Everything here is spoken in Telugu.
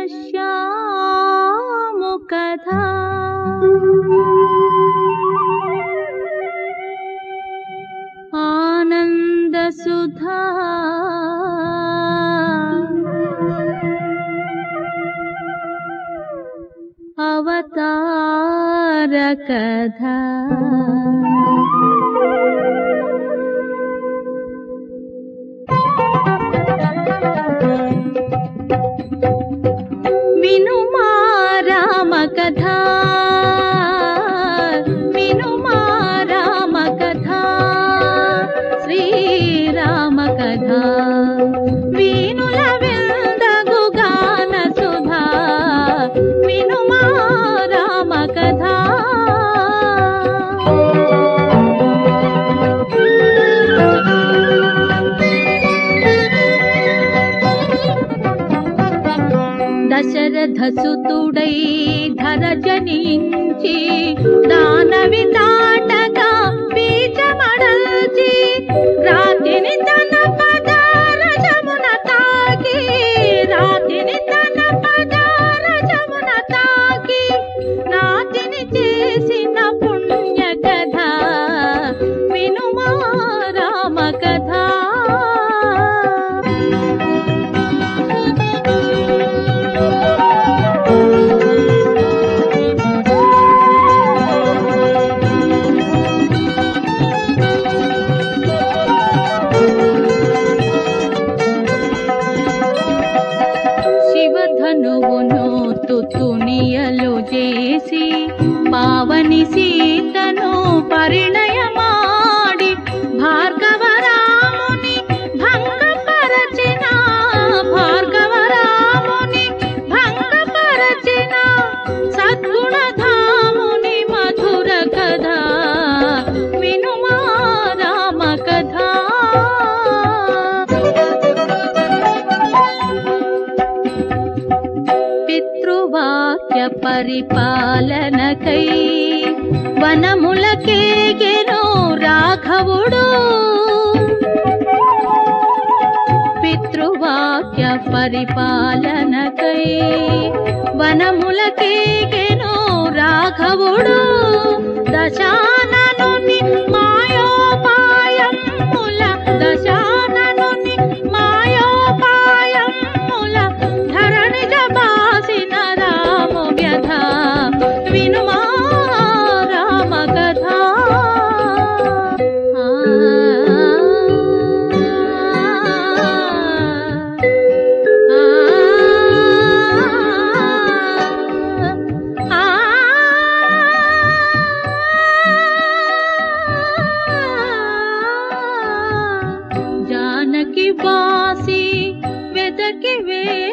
घनश्याम कथा आनंद सुधा अवतार कथा विनुमा राम कथा विनुमा राम कथा श्री राम कथा वीनुल विंदगु गान सुधा विनुमा राम कथा दशरथ सुतुडै धर जनिंची दानवि दाटगा बीजमडल्ची रातिनि तन पदार जमुन ताकी रातिनि तन पदार जमुन ताकी रातिनि చేసిన పుణ్య కథ వినుమా రామ కథ శివధనువును తుతునియలు చేసి పావని సీతను పరిణయమాడి భార్గవరాముని భంగపరచిన భార్గవరాముని భంగపరచిన సద్గుణధాముని మధుర కథ వినుమా రామ కథ పితృవాక్య పరిపాలనకై వనములకేగెను రాఘవుడు పితృవాక్య పరిపాలనకై వనములకేగెను రాఘవుడు దశాననుని మాయోపాయముల దశాననుని మాయోపాయముల ధరణిజ బాసిన రామ వ్యధ వినుమా రామ కథ जानकी बासी वेदकी वे